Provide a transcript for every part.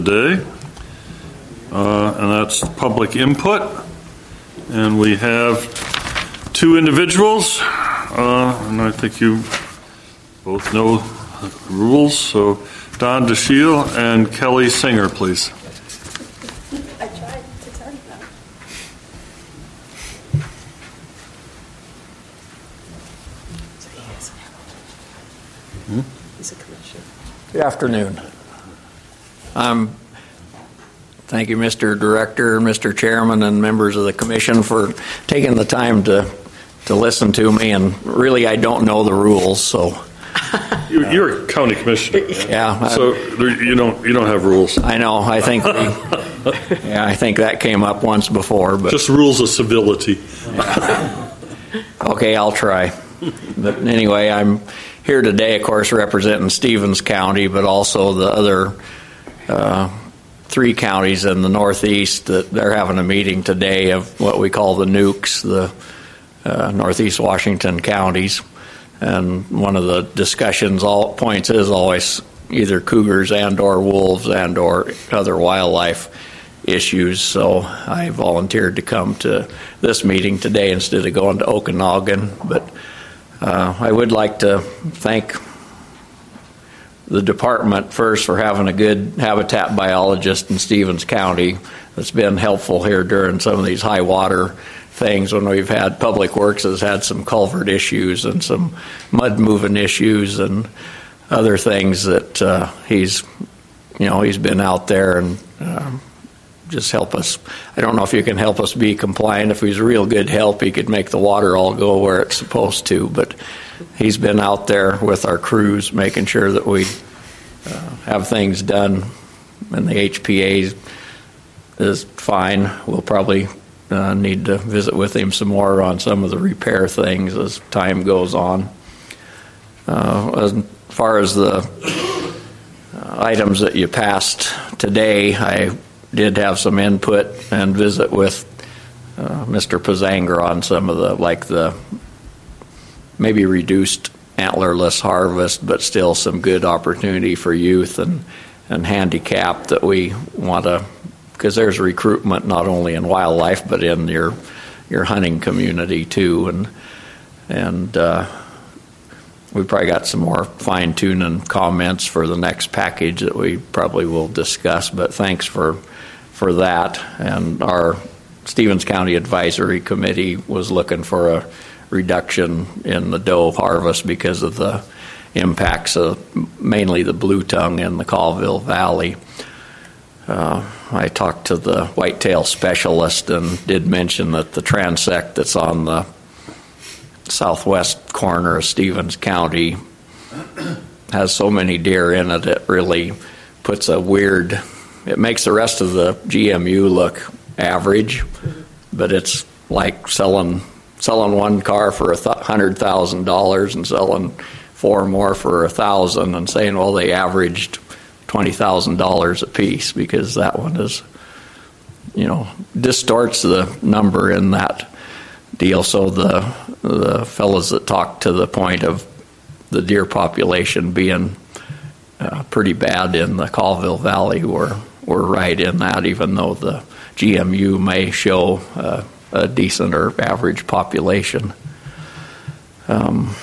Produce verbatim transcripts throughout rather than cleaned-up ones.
Today, uh, and that's public input, and we have two individuals, uh, and I think you both know the rules, so Don DeShiel and Kelly Singer, please. I tried to tell you that. So he is Hmm? He's a commissioner. Good afternoon. Um, thank you, Mister Director, Mister Chairman, and members of the Commission for taking the time to to listen to me. And really, I don't know the rules, so You, you're a county commissioner. Right? yeah. So there, you don't you don't have rules. I know. I think we, yeah, I think that came up once before, but Just rules of civility. okay, I'll try. But anyway, I'm here today, of course, representing Stevens County, but also the other uh, three counties in the Northeast that they're having a meeting today of what we call the nukes, the uh, Northeast Washington counties. And one of the discussions all points is always either cougars and or wolves and or other wildlife issues. So I volunteered to come to this meeting today instead of going to Okanagan. But uh, I would like to thank the department first for having a good habitat biologist in Stevens County that's been helpful here during some of these high water things when we've had Public Works has had some culvert issues and some mud moving issues and other things that uh, he's, you know, he's been out there and um, just help us. I don't know if you can help us be compliant. If he's a real good help, he could make the water all go where it's supposed to, but he's been out there with our crews making sure that we uh, have things done, and the H P A is fine. We'll probably uh, need to visit with him some more on some of the repair things as time goes on. Uh, as far as the uh, items that you passed today, I did have some input and visit with uh, Mister Pzanger on some of the, like the maybe reduced antlerless harvest, but still some good opportunity for youth and, and handicap that we want to, because there's recruitment not only in wildlife, but in your your hunting community too. And, and uh, we probably got some more fine-tuning comments for the next package that we probably will discuss, but thanks for, for that. And our Stevens County Advisory Committee was looking for a reduction in the doe harvest because of the impacts of mainly the blue tongue in the Colville Valley. Uh, I talked to the whitetail specialist and did mention that the transect that's on the southwest corner of Stevens County has so many deer in it, it really puts a weird, it makes the rest of the G M U look average, but it's like selling selling one car for a th- hundred thousand dollars and selling four more for a thousand and saying, well, they averaged twenty thousand dollars a piece, because that one is, you know, distorts the number in that deal. So the the fellows that talked to the point of the deer population being uh, pretty bad in the Colville Valley were were right in that, even though the G M U may show uh, a decent or average population. Um,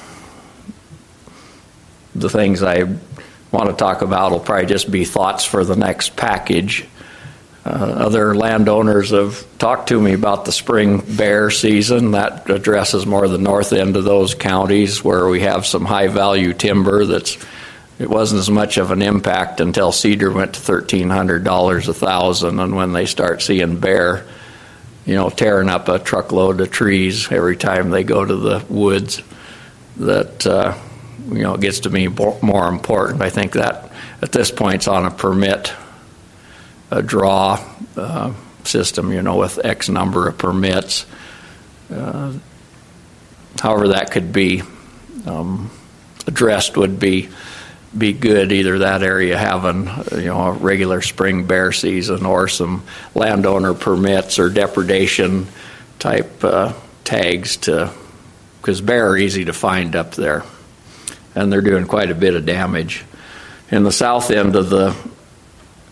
the things I want to talk about will probably just be thoughts for the next package. Uh, other landowners have talked to me about the spring bear season. That addresses more the north end of those counties where we have some high value timber that's, it wasn't as much of an impact until cedar went to thirteen hundred dollars a thousand, and when they start seeing bear, you know, tearing up a truckload of trees every time they go to the woods, that uh, you know, it gets to be more important. I think that at this point it's on a permit, a draw uh, system, you know, with X number of permits. Uh, however that could be um, addressed would be be good, either that area having, you know, a regular spring bear season or some landowner permits or depredation type uh, tags, to, because bear are easy to find up there and they're doing quite a bit of damage. In the south end of the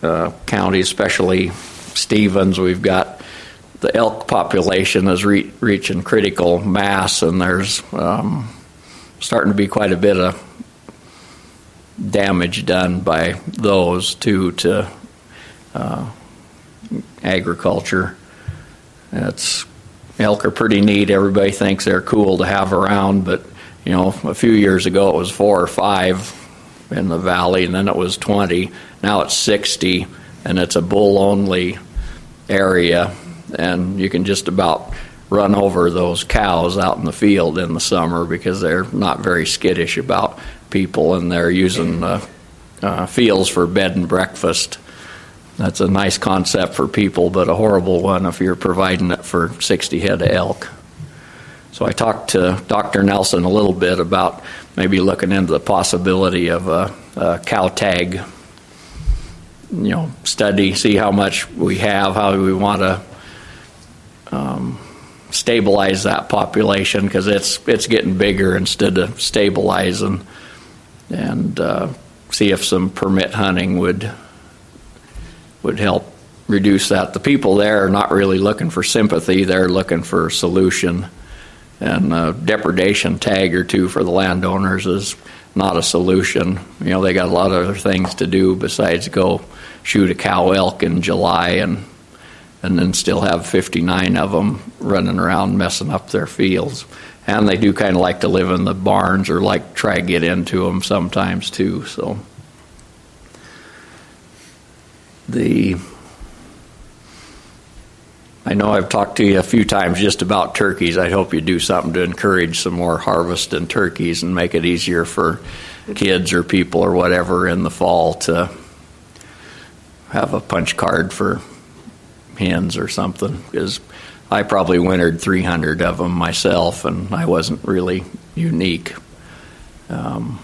uh, counties, especially Stevens. We've got the elk population is re- reaching critical mass, and there's um, starting to be quite a bit of damage done by those too to uh, agriculture. It's elk are pretty neat. Everybody thinks they're cool to have around, but you know, a few years ago it was four or five in the valley, and then it was twenty. Now it's sixty, and it's a bull-only area, and you can just about run over those cows out in the field in the summer because they're not very skittish about people, and they're using the uh, fields for bed and breakfast. That's a nice concept for people, but a horrible one if you're providing it for sixty head of elk. So I talked to Doctor Nelson a little bit about maybe looking into the possibility of a, a cow tag, you know, study, see how much we have, how we want to um, stabilize that population, because it's it's getting bigger instead of stabilizing, and uh, see if some permit hunting would would help reduce that. The people there are not really looking for sympathy; they're looking for a solution. And a depredation tag or two for the landowners is not a solution. You know, they got a lot of other things to do besides go shoot a cow elk in July and and then still have fifty-nine of them running around messing up their fields. And they do kind of like to live in the barns or like try to get into them sometimes too. So the I know I've talked to you a few times just about turkeys. I hope you do something to encourage some more harvest in turkeys and make it easier for kids or people or whatever in the fall to have a punch card for hens or something, because I probably wintered three hundred of them myself, and I wasn't really unique. Um,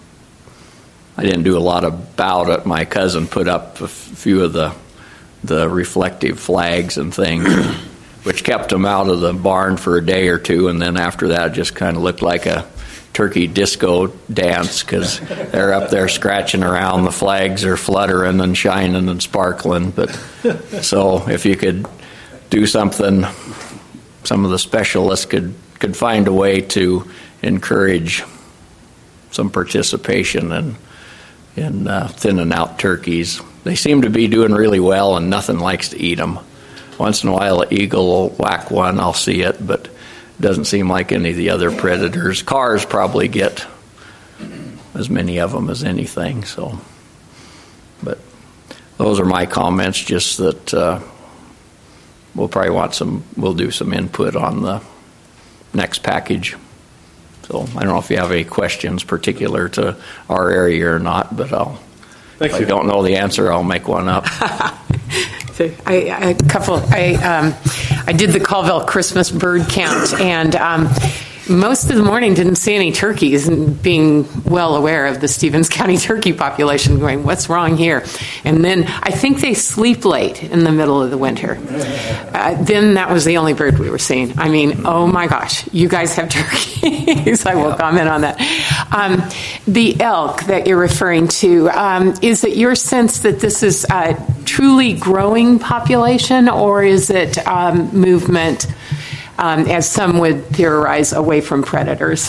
I didn't do a lot about it. My cousin put up a few of the the reflective flags and things, which kept them out of the barn for a day or two, and then after that it just kind of looked like a turkey disco dance, because they're up there scratching around, the flags are fluttering and shining and sparkling. But so if you could do something, some of the specialists could, could find a way to encourage some participation in, in uh, thinning out turkeys. They seem to be doing really well, and nothing likes to eat them. Once in a while, an eagle will whack one. I'll see it, but it doesn't seem like any of the other predators. Cars probably get as many of them as anything. So, but those are my comments. Just that uh, we'll probably want some. We'll do some input on the next package. So I don't know if you have any questions particular to our area or not, but I'll. If I don't know the answer, I'll make one up. I, I, a couple. I um, I did the Colville Christmas bird count, and um, most of the morning didn't see any turkeys, and being well aware of the Stevens County turkey population, going, what's wrong here? And then I think they sleep late in the middle of the winter. Uh, then that was the only bird we were seeing. I mean, oh my gosh, you guys have turkeys. I will comment on that. Um, the elk that you're referring to, um, is it your sense that this is a truly growing population, or is it um, movement, um, as some would theorize, away from predators?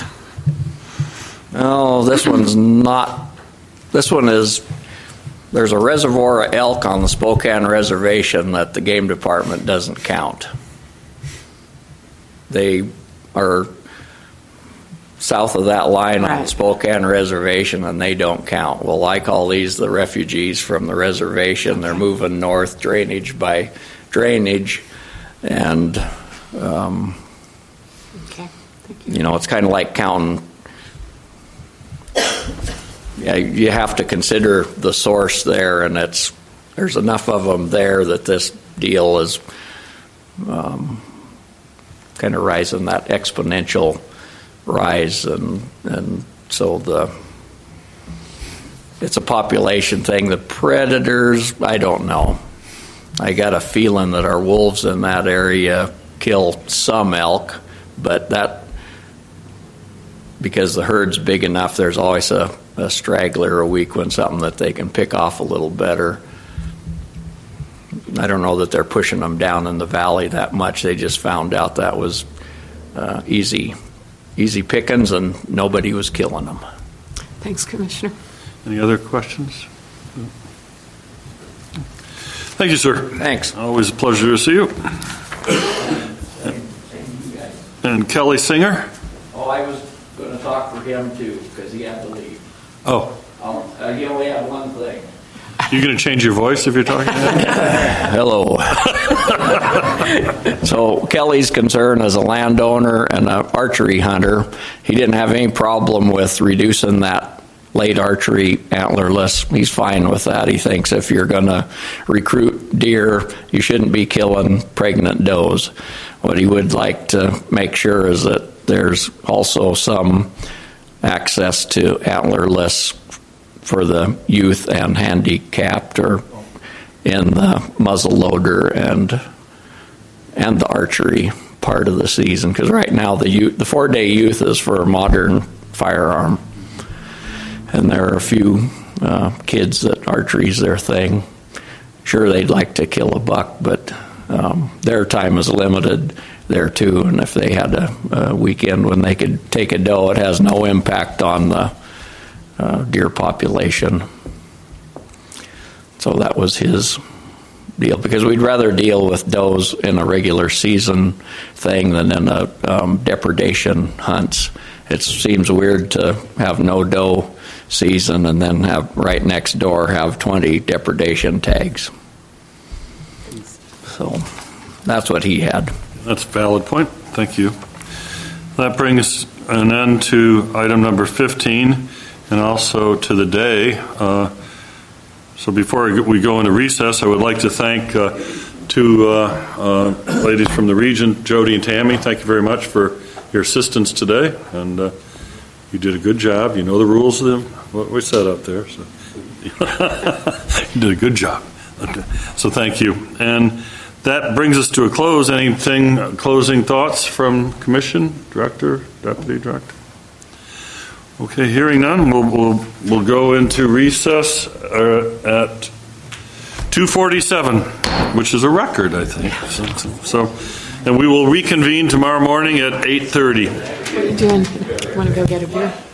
Oh, this one's not. This one is. There's a reservoir of elk on the Spokane Reservation that the game department doesn't count. They are south of that line right on the Spokane Reservation, and they don't count. Well, I call these the refugees from the reservation. They're moving north, drainage by drainage, and um, okay. Thank you. You know, it's kind of like counting. Yeah, you have to consider the source there, and it's there's enough of them there that this deal is um, kind of rising that exponential rise, and and so the it's a population thing. The predators, I don't know. I got a feeling that our wolves in that area kill some elk, but that because the herd's big enough, there's always a, a straggler a week when something that they can pick off a little better. I don't know that they're pushing them down in the valley that much. They just found out that was uh, easy, easy pickings, and nobody was killing them. Thanks, Commissioner. Any other questions? Thank you, sir. Thanks. Always a pleasure to see you. And Kelly Singer? Oh, I was going to talk for him too, because he had to leave. Oh, Uh, he only had one thing. you going to change your voice if you're talking to him? Hello. So Kelly's concern as a landowner and an archery hunter, he didn't have any problem with reducing that late archery antlerless. He's fine with that. He thinks if you're going to recruit deer, you shouldn't be killing pregnant does. What he would like to make sure is that there's also some access to antlerless for the youth and handicapped, or in the muzzle loader and and the archery part of the season. Because right now the youth, the four-day youth is for a modern firearm, and there are a few uh, kids that archery's their thing. Sure, they'd like to kill a buck, but um, their time is limited there too. And if they had a, a weekend when they could take a doe, it has no impact on the uh, deer population. So that was his deal, because we'd rather deal with does in a regular season thing than in a um, depredation hunts. It seems weird to have no doe season and then have right next door have twenty depredation tags. So that's what he had. That's a valid point. Thank you. That brings an end to item number fifteen, and also to the day. Uh, so before we go into recess, I would like to thank uh, two uh, uh, ladies from the region, Jody and Tammy. Thank you very much for your assistance today, and uh, you did a good job. You know the rules of them, what we said up there. So you did a good job. Okay. So thank you. And that brings us to a close. Anything, closing thoughts from Commission, Director, Deputy Director? Okay, hearing none, we'll, we'll, we'll go into recess uh, at two forty-seven, which is a record, I think. So, so, and we will reconvene tomorrow morning at eight thirty. What are you doing? Want to go get a beer?